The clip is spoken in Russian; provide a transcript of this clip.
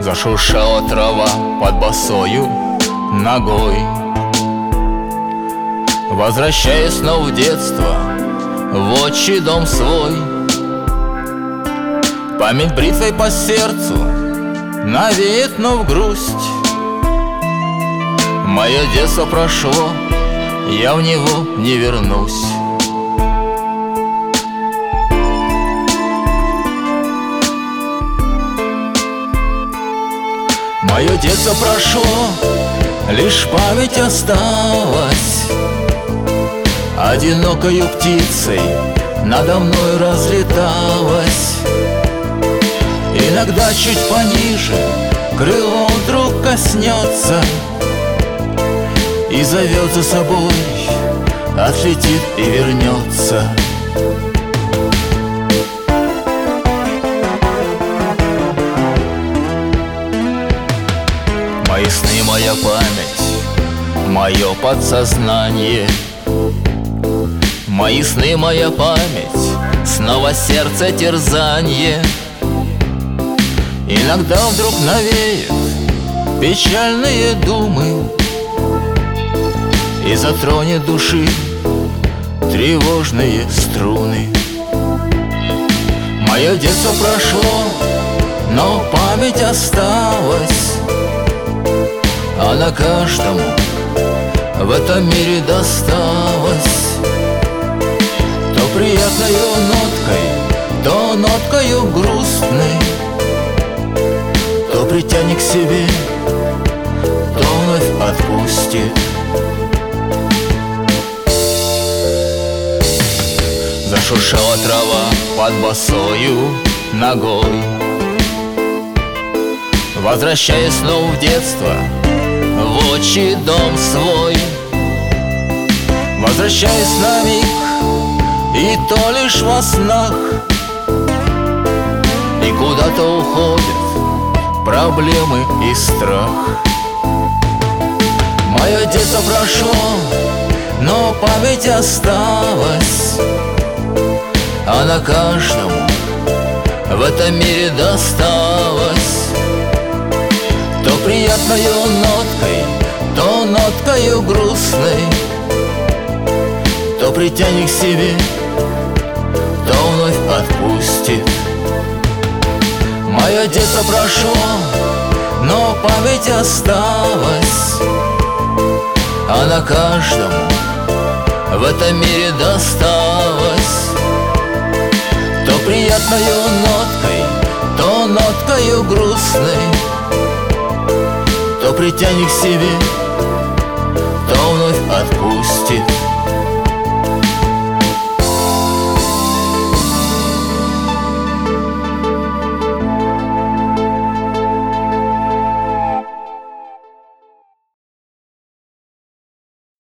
Зашуршала трава под босою ногой, возвращаясь снова в детство, в отчий дом свой. Память бритвой по сердцу навеет вновь грусть. Мое детство прошло, я в него не вернусь. Мое детство прошло, лишь память осталась. Одинокою птицей надо мной разлеталась. Иногда чуть пониже крыло вдруг коснется и зовет за собой, отлетит и вернется. Мои сны, моя память, мое подсознание. Мои сны, моя память, снова сердце терзанье. Иногда вдруг навеет печальные думы и затронет души тревожные струны. Мое детство прошло, но память осталась. Она каждому в этом мире досталась. То приятною ноткой, то ноткою грустной, то притянет к себе, то вновь отпустит. Зашуршала трава под босою ногой, возвращаясь снова в детство, в отчий дом свой. Возвращаясь на миг, и то лишь во снах, и куда-то уходят проблемы и страх. Мое детство прошло, но память осталась. Она каждому в этом мире досталась. То приятною ноткой, то ноткою грустной, то притянет к себе, то вновь отпустит. Мое детство прошло, но память осталась. Она каждому в этом мире досталась. То приятною ноткой, то ноткою грустной, то притянет к себе, то вновь отпустит.